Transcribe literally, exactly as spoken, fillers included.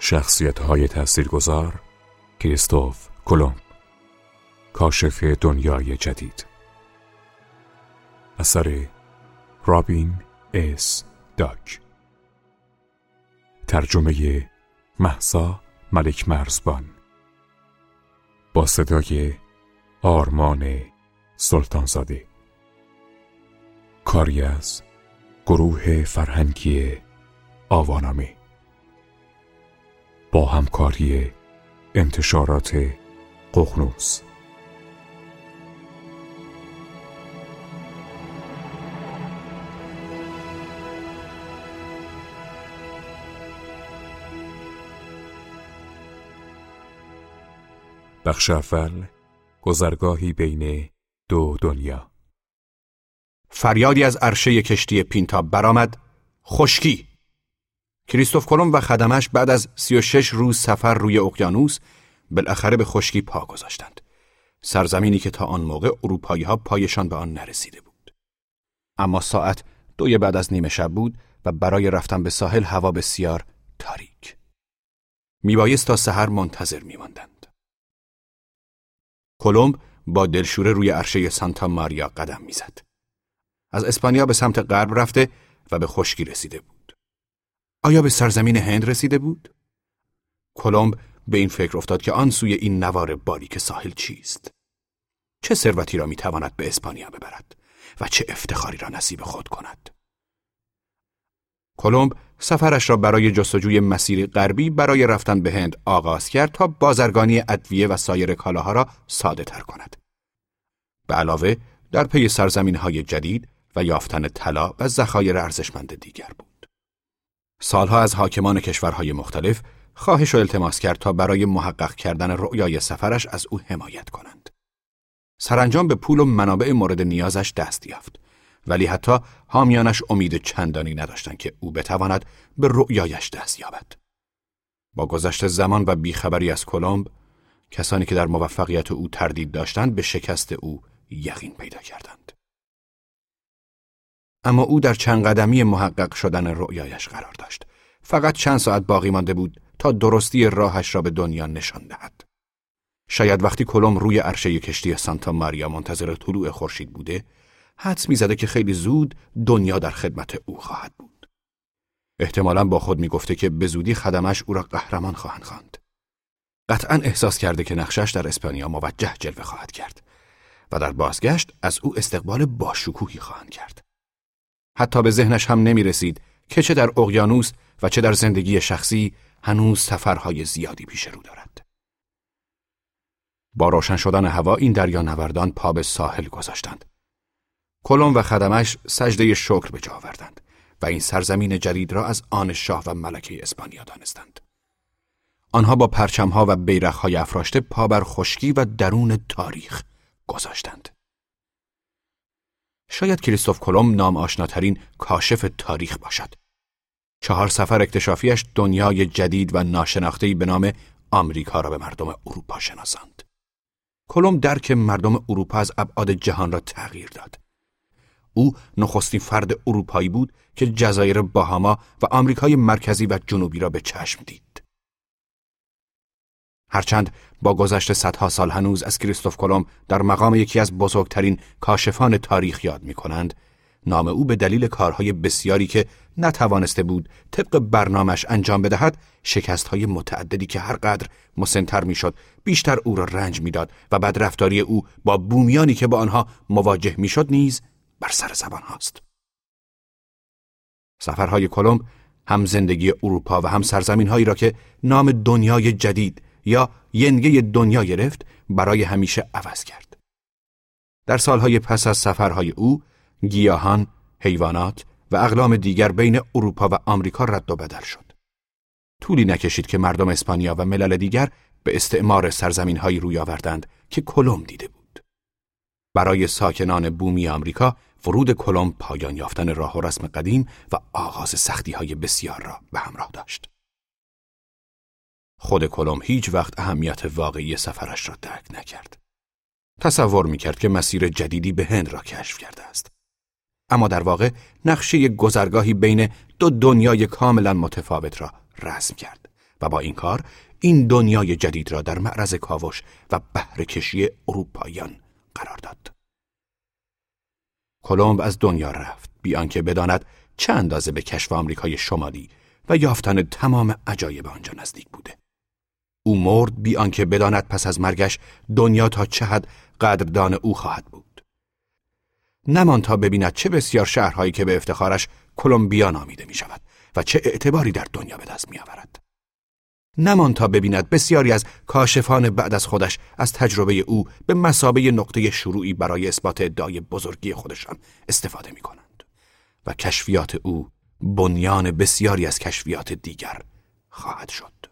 شخصیت‌های تاثیرگذار: کریستوف کلمب، کاشف دنیای جدید. اثر رابین اس داک. ترجمه مهسا ملک مرزبان. با صدای آرمان سلطانزاده. کاری از گروه فرهنگی آوانامه با همکاری انتشارات ققنوس. بخش اول: گذرگاهی بین دو دنیا. فریادی از عرشه کشتی پینتا برآمد: خشکی! کریستوف کلمب و خدمش بعد از سی و شش روز سفر روی اقیانوس بالاخره به خشکی پا گذاشتند. سرزمینی که تا آن موقع اروپایی‌ها پایشان به آن نرسیده بود. اما ساعت دوی بعد از نیمه شب بود و برای رفتن به ساحل هوا بسیار تاریک. میبایست تا سحر منتظر میماندند. کلمب با دلشوره روی عرشه سانتا ماریا قدم میزد. از اسپانیا به سمت غرب رفته و به خشکی رسیده بود. آیا به سرزمین هند رسیده بود؟ کلمب به این فکر افتاد که آن سوی این نوار باریک ساحل چیست؟ چه ثروتی را میتواند به اسپانیا ببرد و چه افتخاری را نصیب خود کند؟ کلمب سفرش را برای جستجوی مسیر غربی برای رفتن به هند آغاز کرد تا بازرگانی ادویه و سایر کالاها را ساده تر کند. به علاوه در پی سرزمین‌های جدید و یافتن طلا و ذخایر ارزشمند دیگر بود. سالها از حاکمان کشورهای مختلف خواهش و التماس کرد تا برای محقق کردن رؤیای سفرش از او حمایت کنند. سرانجام به پول و منابع مورد نیازش دست یافت، ولی حتی حامیانش امید چندانی نداشتند که او بتواند به رؤیایش دست یابد. با گذشت زمان و بیخبری از کلمب، کسانی که در موفقیت او تردید داشتند به شکست او یقین پیدا کردند. اما او در چند قدمی محقق شدن رؤیایش قرار داشت. فقط چند ساعت باقی مانده بود تا درستی راهش را به دنیا نشان دهد. شاید وقتی کلمب روی عرشه کشتی سانتا ماریا منتظر طلوع خورشید بوده، حدس می‌زده که خیلی زود دنیا در خدمت او خواهد بود. احتمالاً با خود می‌گفته که به زودی خدمش او را قهرمان خواهند خواند. قطعاً احساس کرده که نقشش در اسپانیا موجه جلوه خواهد کرد و در بازگشت از او استقبال باشکوهی خواهند کرد. حتی به ذهنش هم نمی رسید که چه در اقیانوس و چه در زندگی شخصی هنوز سفرهای زیادی پیش رو دارد. با روشن شدن هوا این دریا نوردان پا به ساحل گذاشتند. کلمب و خدمش سجده شکر به جا آوردند و این سرزمین جدید را از آن شاه و ملکه اسپانیا دانستند. آنها با پرچم‌ها و بیرق‌های افراشته پا بر خشکی و درون تاریخ گذاشتند. شاید کریستوف کلمب نام آشناترین کاشف تاریخ باشد. چهار سفر اکتشافیش دنیای جدید و ناشناخته‌ای به نام آمریکا را به مردم اروپا شناساند. کلمب درک مردم اروپا از ابعاد جهان را تغییر داد. او نخستین فرد اروپایی بود که جزایر باهاما و آمریکای مرکزی و جنوبی را به چشم دید. هرچند با گذشت صدها سال هنوز از کریستوف کلمب در مقام یکی از بزرگترین کاشفان تاریخ یاد می‌کنند، نام او به دلیل کارهای بسیاری که نتوانسته بود طبق برنامه‌اش انجام بدهد، شکست‌های متعددی که هر قدر مسن‌تر می‌شد بیشتر او را رنج می‌داد و بدرفتاری او با بومیانی که با آنها مواجه می‌شد نیز بر سر زبان هاست. سفرهای کلمب هم زندگی اروپا و هم سرزمین‌هایی را که نام دنیای جدید یا ینگه دنیا گرفت برای همیشه عوض کرد. در سالهای پس از سفرهای او، گیاهان، حیوانات و اقلام دیگر بین اروپا و آمریکا رد و بدل شد. طولی نکشید که مردم اسپانیا و ملل دیگر به استعمار سرزمین‌هایی روی آوردند که کلمب دیده بود. برای ساکنان بومی آمریکا، ورود کلمب پایان یافتن راه و رسم قدیم و آغاز سختی‌های بسیار را به همراه داشت. خود کلمب هیچ وقت اهمیت واقعی سفرش را درک نکرد. تصور می‌کرد که مسیر جدیدی به هند را کشف کرده است. اما در واقع نقشه گذرگاهی بین دو دنیای کاملا متفاوت را رسم کرد و با این کار این دنیای جدید را در معرض کاوش و بهره کشی اروپاییان قرار داد. کلمب از دنیا رفت بی آنکه بداند چه اندازه به کشف آمریکای شمالی و یافتن تمام عجایب آنجا نزدیک بوده. او مرد بی آنکه بداند پس از مرگش دنیا تا چه حد قدردان او خواهد بود. نمان تا ببیند چه بسیار شهرهایی که به افتخارش کلمبیا نامیده می شود و چه اعتباری در دنیا به دست می آورد. نمان تا ببیند بسیاری از کاشفان بعد از خودش از تجربه او به مثابه نقطه شروعی برای اثبات ادعای بزرگی خودشان استفاده می کنند و کشفیات او بنیان بسیاری از کشفیات دیگر خواهد شد.